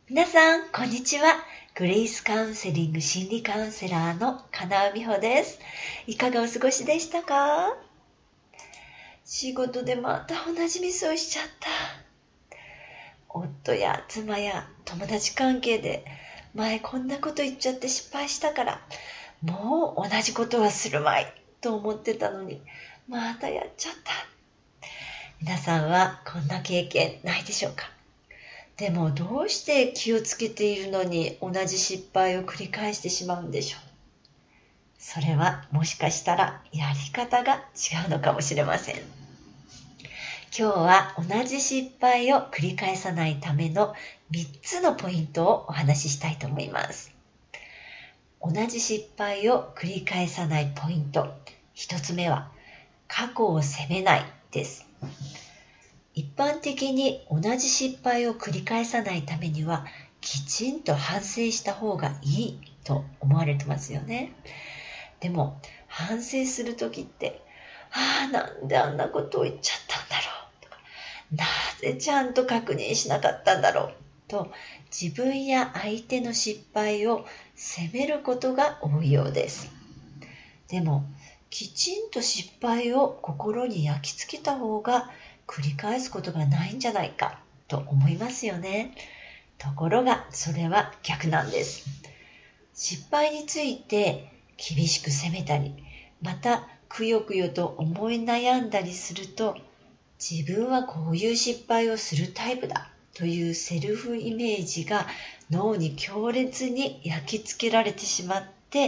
皆さん、こんにちは。グレイスカウンセリング心理カウンセラーの金尾美穂です。いかがお過ごしでしたか？仕事でまた同じミスをしちゃった。夫や妻や友達関係で前こんなこと言っちゃって失敗したから、もう同じことはするまいと思ってたのに、またやっちゃった。皆さんはこんな経験ないでしょうか？でもどうして気をつけているのに同じ失敗を繰り返してしまうんでしょう。それはもしかしたらやり方が違うのかもしれません。今日は同じ失敗を繰り返さないための3つのポイントをお話ししたいと思います。同じ失敗を繰り返さないポイント。1つ目は過去を責めないです。一般的に同じ失敗を繰り返さないためにはきちんと反省した方がいいと思われてますよね。でも反省するときってなんであんなことを言っちゃったんだろうとか、なぜちゃんと確認しなかったんだろうと自分や相手の失敗を責めることが多いようです。でもきちんと失敗を心に焼き付けた方が繰り返すことがないんじゃないかと思いますよね。ところがそれは逆なんです。失敗について厳しく責めたり、またくよくよと思い悩んだりすると、自分はこういう失敗をするタイプだというセルフイメージが脳に強烈に焼き付けられてしまって、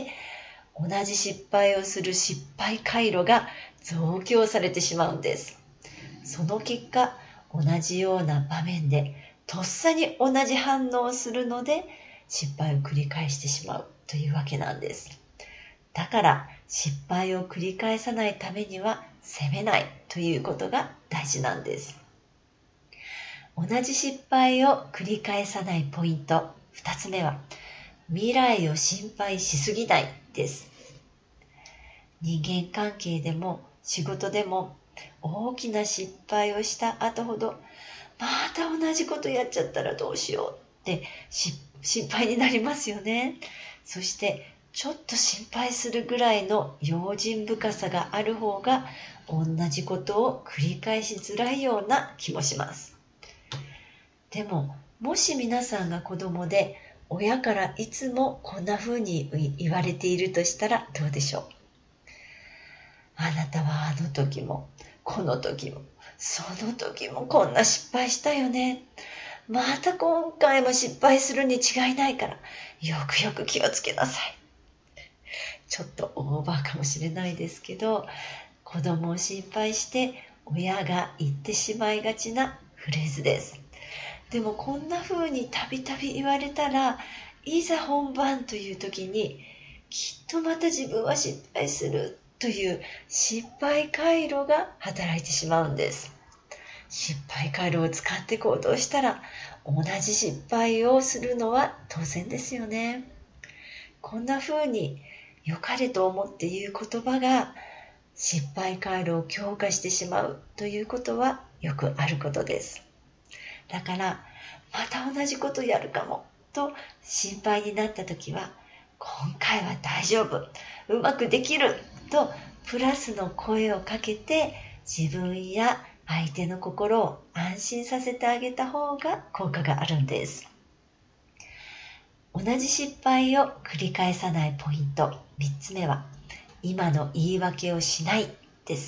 同じ失敗をする失敗回路が増強されてしまうんです。その結果、同じような場面でとっさに同じ反応をするので失敗を繰り返してしまうというわけなんです。だから失敗を繰り返さないためには責めないということが大事なんです。同じ失敗を繰り返さないポイント2つ目は未来を心配しすぎないです。人間関係でも仕事でも大きな失敗をした後ほどまた同じことやっちゃったらどうしようって心配になりますよね。そしてちょっと心配するぐらいの用心深さがある方が同じことを繰り返しづらいような気もします。でももし皆さんが子供で親からいつもこんな風に言われているとしたらどうでしょう。あなたはあの時もこの時もその時もこんな失敗したよね。また今回も失敗するに違いないからよくよく気をつけなさい。ちょっとオーバーかもしれないですけど、子供を心配して親が言ってしまいがちなフレーズです。でもこんな風にたびたび言われたら、いざ本番という時にきっとまた自分は失敗するという失敗回路が働いてしまうんです。失敗回路を使って行動したら同じ失敗をするのは当然ですよね。こんな風に良かれと思って言う言葉が失敗回路を強化してしまうということはよくあることです。だからまた同じことやるかもと心配になった時は、今回は大丈夫、うまくできるとプラスの声をかけて自分や相手の心を安心させてあげた方が効果があるんです。同じ失敗を繰り返さないポイント3つ目は今の言い訳をしないです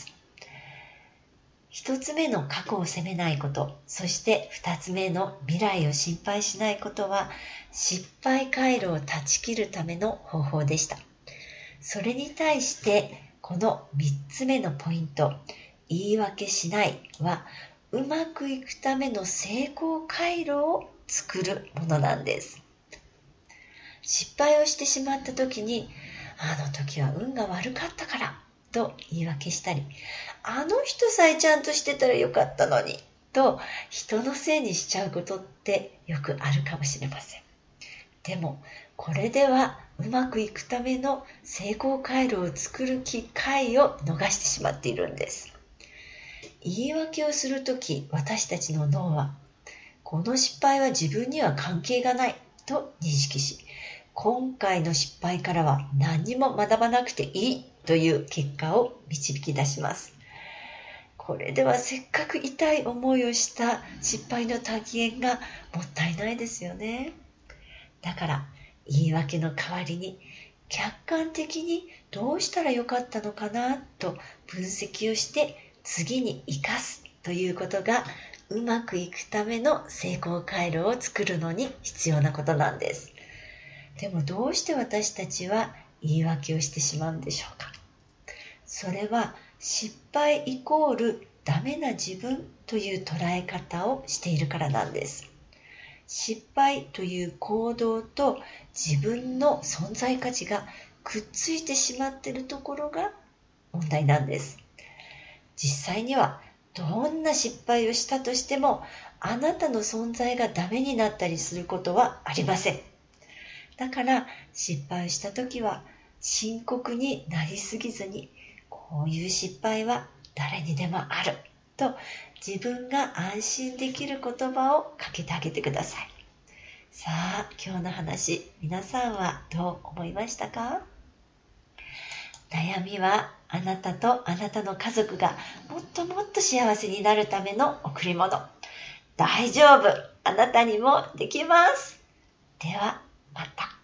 。1つ目の過去を責めないこと、そして2つ目の未来を心配しないことは失敗回路を断ち切るための方法でした。それに対してこの3つ目のポイント、言い訳しないはうまくいくための成功回路を作るものなんです。失敗をしてしまった時に、あの時は運が悪かったからと言い訳したり、あの人さえちゃんとしてたらよかったのにと人のせいにしちゃうことってよくあるかもしれません。でもこれではうまくいくための成功回路を作る機会を逃してしまっているんです。言い訳をするとき、私たちの脳はこの失敗は自分には関係がないと認識し、今回の失敗からは何も学ばなくていいという結果を導き出します。これではせっかく痛い思いをした失敗の体験がもったいないですよね。だから言い訳の代わりに客観的にどうしたらよかったのかなと分析をして次に生かすということがうまくいくための成功回路を作るのに必要なことなんです。でもどうして私たちは言い訳をしてしまうんでしょうか。それは失敗イコールダメな自分という捉え方をしているからなんです。失敗という行動と自分の存在価値がくっついてしまっているところが問題なんです。実際にはどんな失敗をしたとしてもあなたの存在がダメになったりすることはありません。だから失敗したときは深刻になりすぎずに、こういう失敗は誰にでもあると自分が安心できる言葉をかけてあげてください。さあ、今日の話、皆さんはどう思いましたか？悩みはあなたとあなたの家族がもっともっと幸せになるための贈り物。大丈夫、あなたにもできます。ではまた。